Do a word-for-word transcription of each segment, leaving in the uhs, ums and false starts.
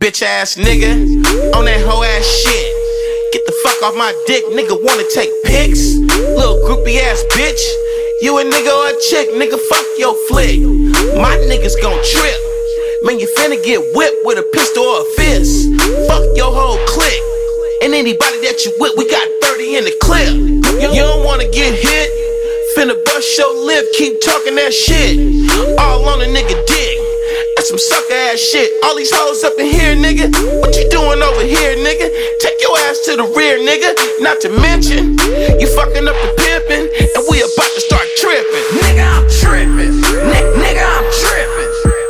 Bitch ass nigga, on that hoe ass shit. Get the fuck off my dick, nigga wanna take pics? Little groupie ass bitch. You a nigga or a chick, nigga fuck your flick. My niggas gon' trip. Man, you finna get whipped with a pistol or a fist. Fuck your whole clique. And anybody that you with, we got thirty in the clip. You don't wanna get hit? Finna bust your lip, keep talking that shit. All on a nigga dick. That's some sucker ass shit. All these hoes up in here, nigga. What you doing over here, nigga? Take your ass to the rear, nigga. Not to mention, you fucking up the pimpin', and we about to start trippin'. Nigga, I'm trippin'. N- nigga, I'm trippin'.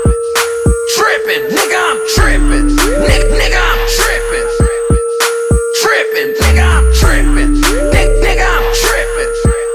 Trippin'. Nigga, I'm trippin'. N- nigga, I'm trippin'. Trippin'. Nigga, I'm trippin'. N- nigga, I'm trippin'.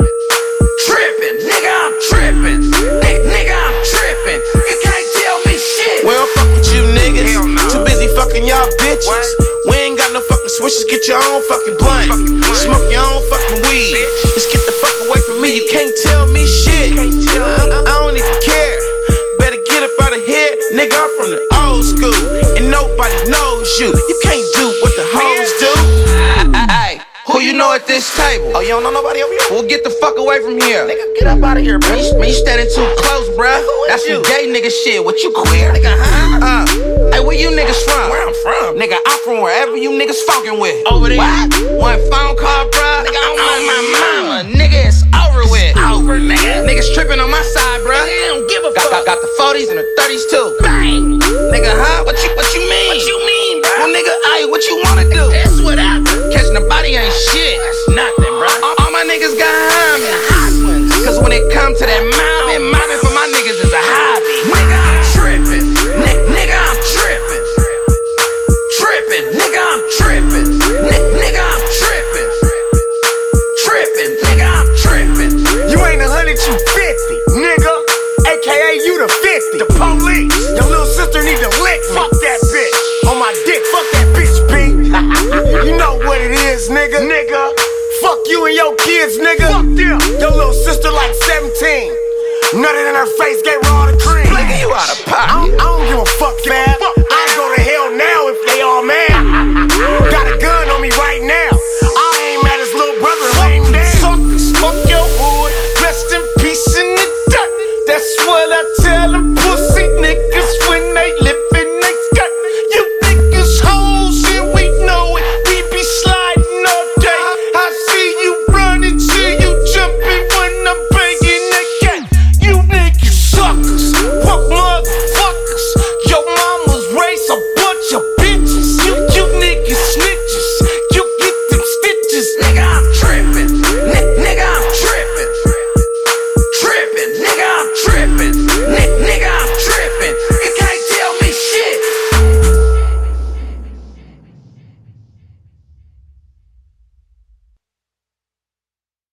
Trippin'. Nigga, I'm trippin'. N- nigga, I'm trippin'. You can't tell me shit. We don't fuck with you niggas. Too busy fucking y'all bitches. We ain't got no fucking switches. Get your own fucking blunt. Smoke your own fucking weed. Just get the fuck away from me. You can't tell me shit. I, I don't even care. Better get up out of here. Nigga, I'm from the old school. And nobody knows you. You can't do what the hoes do. Hey, who you know at this table? Oh, you don't know nobody over here? Well, get the fuck away from here. Nigga, get up out of here, bro. Man, you, man, you standing too close, bruh. That's some gay nigga shit. What you queer? Nigga, huh? Uh, hey, where you niggas from? Where I'm from? Nigga, I'm from wherever you niggas fucking with. Over there. What? One phone call, bruh. Nigga, I don't on know my you. mama. Nigga, it's over with. Over, nigga. Niggas tripping on my side, bruh. Nigga, I don't give a got, fuck. got, got the forties and the thirties too. Bang. Nigga, huh? What you, what you mean? What you mean, bro? Well, nigga, hey, what you wanna do? That's whatever. Catching the body ain't shit. That's nothing, bro. All, all my niggas got hobbies. Cause when it come to that mobbing, mobbing for my niggas is a hobby. Nigga, I'm trippin'. N- nigga, I'm trippin'. Trippin'. Nigga, I'm trippin'. N- nigga, I'm trippin'. Trippin'. Nigga, I'm trippin'. You ain't a hundred, you fifty, nigga. A K A you the fifty. The police. Your little sister need to lick me. Fuck that bitch. On my dick, fuck that bitch, B. You know what it is, nigga. Nigga. Fuck you and your kids, nigga. Fuck them. Your little sister like seventeen. Nutted in her face, gave her all the cream. Nigga, you out of I pocket. don't, I don't give a fuck, man. I